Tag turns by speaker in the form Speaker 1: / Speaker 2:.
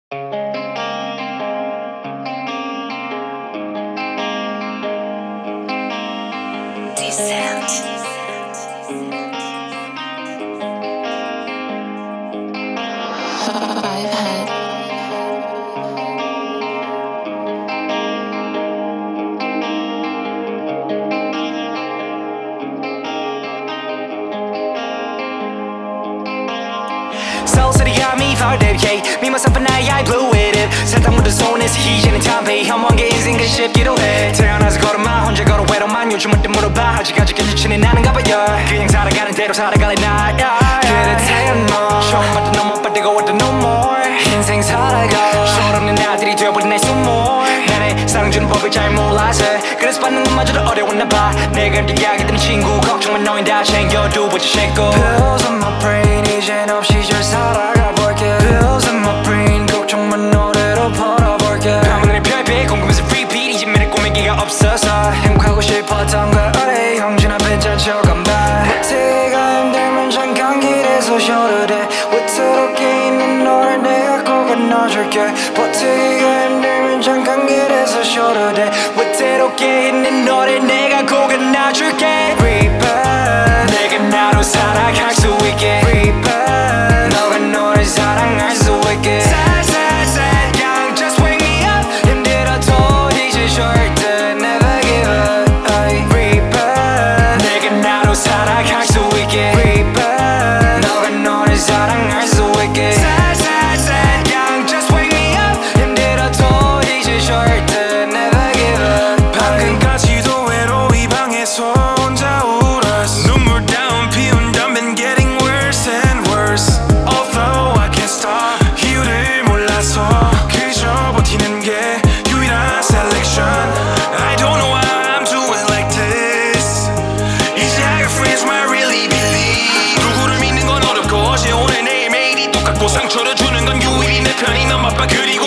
Speaker 1: Me, myself and I blew with it 살짝 묻은 손에서 희재는 담배 혐오한 게 인생 그 쉽기도 해 태어나서 걸어마 혼자 걸어 외로만 요즘은 물어봐 아직까지 견디치는 나는가 봐요 그냥 살아가는 대로 살아갈래 나 그래 태어나 처음 봤던 너무 빠뜨거웠던 no more 인생 살아가 철없는 나들이 되어버린 내 소몰 나의 사랑 주는 법을 잘 몰라서 그래서 받는 것마저도 어려웠나 봐 내가 이야기 듣는 친구 걱정만 너희 다 챙겨 두 번째 쉐고 Pills on my brain 이젠 없이 잘 살아가 볼게 Pills on my brain 걱정만 노래로 풀어볼게 밤하늘의 별빛 궁금해서 repeat 이제 매일 꾸미기가 없어서 행복하고 싶었던 걸 어레 형준 앞에 잘 쳐간다 버티기가 힘들면 잠깐 길에서 쉬어도 돼 위태롭게 있는 너를 내가 꼭 안아줄게 버티기가 힘들면 잠깐 길에서 쉬어도 돼 위태롭게 있는 너를 내가 꼭 안아줄게 Reaper 내가 나로 살아갈 수 있게 Reaper 너가 너를 사랑할 수 있게 살살살 그냥 just wake me up 힘들어도 이제 절대 never give up Reaper 내가 나로 살아갈 수 있게 Reaper 너가 너를 사랑할 수 있게 살살살 그냥 just wake me up 힘들어도 이제 절대 never give up
Speaker 2: 방금까지도 외로이 방에서 혼자 울었어 눈물 다운 피운 담배는 getting worse and worse Although I can't stop 이유를 몰라서 그저 버티는 게 유일한 selection I don't know why I'm doing like this 이제 I got friends who I really believe 누구를 믿는 건 어렵고 어제 오늘 내일 매일이 똑같고 상처를 주는 건 유일히 내 편이 너무 아파 그리고